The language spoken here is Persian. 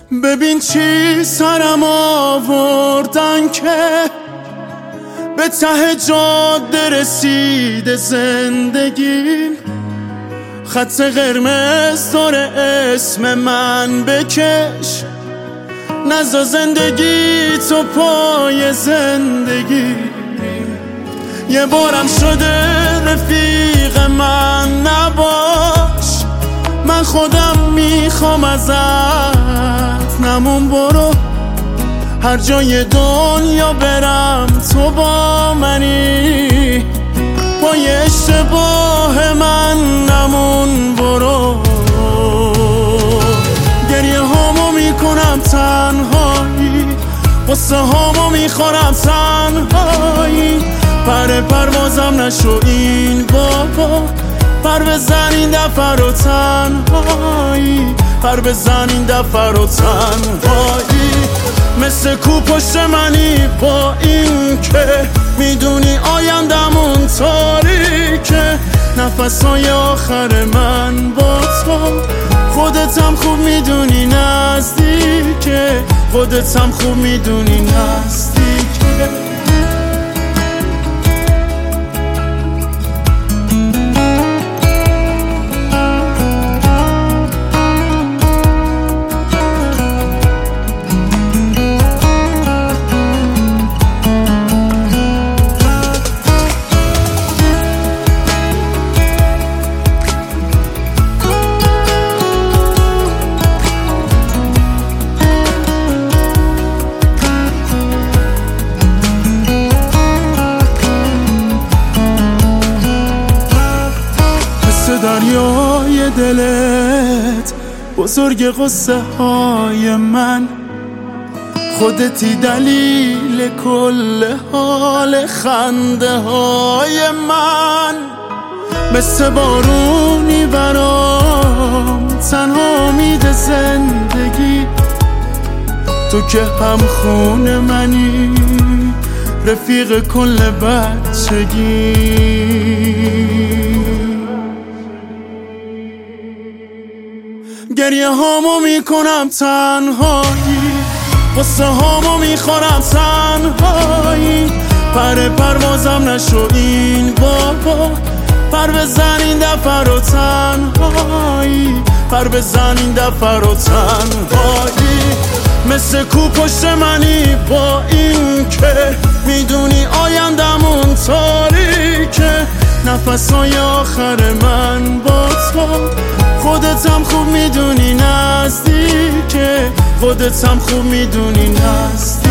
ببین چی سرم آوردن که به ته جاده رسیده زندگیم. خط قرمز داره اسم من بکش، نذار زندگی تو پای زندگی. یه بارم شده رفیق من نباش، من خودم میخوام ازت نمون. برو هر جای دنیا برم تو با منی، پای اشتباه من نمون. برو گریه هامو میکنم تنهایی، قصه هامو میخورم تنهایی. پروازم نشو این بابا، پر بزن این دفعه رو تنهایی، پر بزن این دفعه رو تنهایی. مثل کو پشت منی با این که میدونی آیندمون تاریکه. نفسای آخر من با تو، خودتم خوب میدونی نزدیکه، خودتم خوب میدونی نزدیکه. دریای دلت بزرگ قصه های من، خودتی دلیل کل حال خنده های من. مثل بارونی برام تنها امید زندگی، تو که هم خون منی، رفیق کل بچگی. گریه هامو میکنم تنهایی، قصه هامو میخورم تنهایی. پروازم نشو این بابا، پر بزن این دفعه رو تنهایی، پر بزن این دفعه رو تنهایی. مثل کو پشت منی با این که میدونی آیندمون تاریکه. نفسای آخر من با تو، خودتم خوب میدونی نزدیکه، خودتم خوب میدونی نزدیکه.